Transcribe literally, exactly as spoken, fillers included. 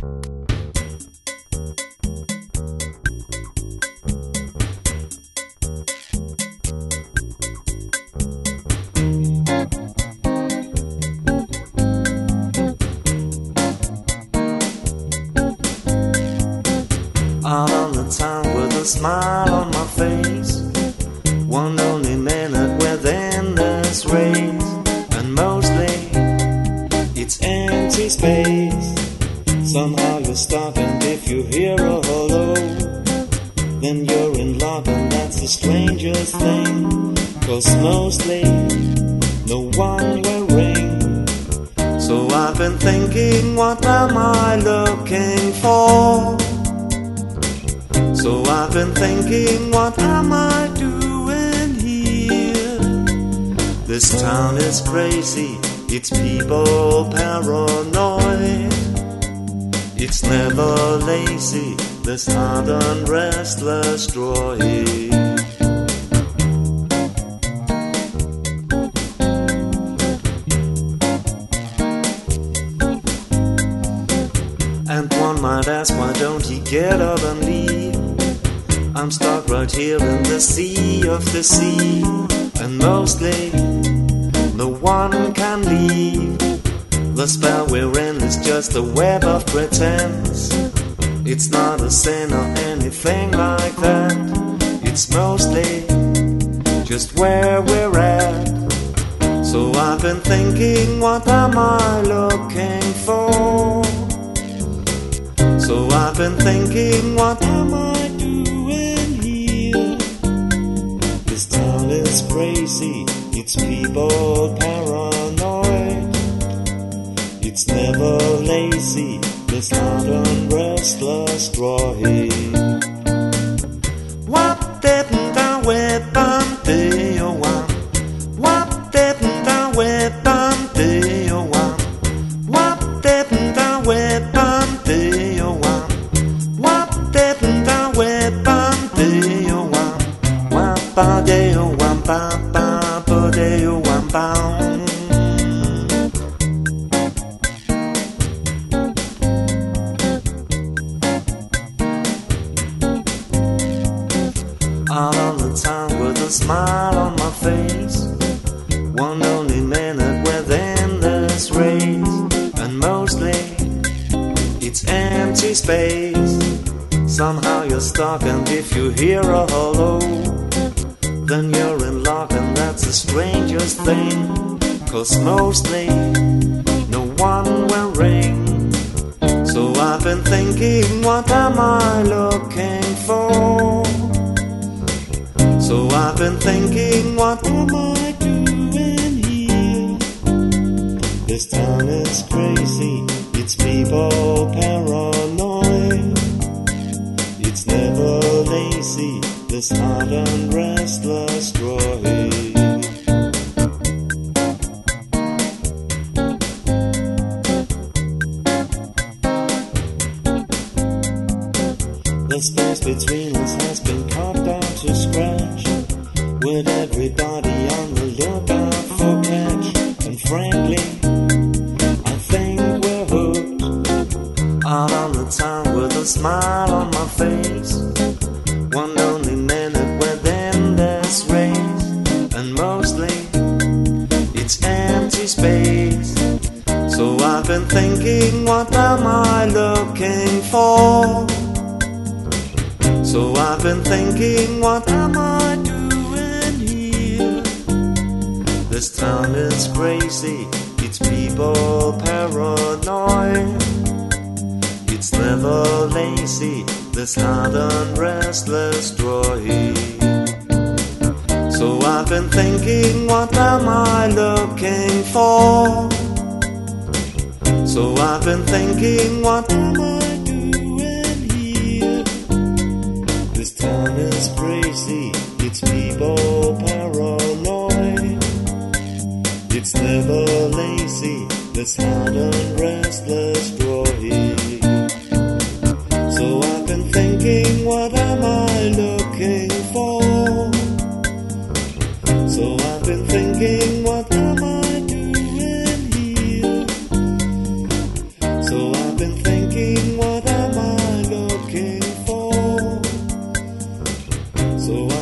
Out on the town with a smile on my face, one only minute within this race, and mostly it's empty space. Somehow you're stuck, and if you hear a hello, then you're in love, and that's the strangest thing, 'cause mostly no one will ring. So I've been thinking, what am I looking for? So I've been thinking, what am I doing here? This town is crazy, its people paranoid. It's never lazy, this hard and restless droid. And one might ask, why don't he get up and leave? I'm stuck right here in the sea of the sea, and mostly no one can leave. The spell we're in is just a web of pretense. It's not a sin or anything like that. It's mostly just where we're at. So I've been thinking, what am I looking for? So I've been thinking, what am I doing here? This town is crazy, its people paranoid. It's never lazy, this hard and restless droid. What didn't I whip unto you one? What didn't I whip unto you one? What didn't I whip unto you one? What didn't I whip unto you one? Wampa de you wampa pa pa de you wampa. Out on the town with a smile on my face, one only minute within this race, and mostly it's empty space. Somehow you're stuck, and if you hear a hello, then you're in luck, and that's the strangest thing, 'cause mostly no one will ring. So I've been thinking, what am I looking for? So I've been thinking, what am I doing here? This town is crazy, its people paranoid. It's never lazy, this hard and restless droid. The space between us has been carved down to scratch, with everybody on the lookout for catch. And frankly, I think we're hooked. Out on the town with a smile on my face, one only minute within this race, and mostly it's empty space. So I've been thinking, what am I looking for? So I've been thinking, what am I doing here? This town is crazy, its people paranoid. It's never lazy, this hard and restless droid. So I've been thinking, what am I looking for? So I've been thinking, what am I doing here? This town is crazy, its people paranoid. It's never lazy, this hard and restless droid. So I've been thinking, what am I looking for? So I've been thinking, what am I doing here? So I've been thinking, So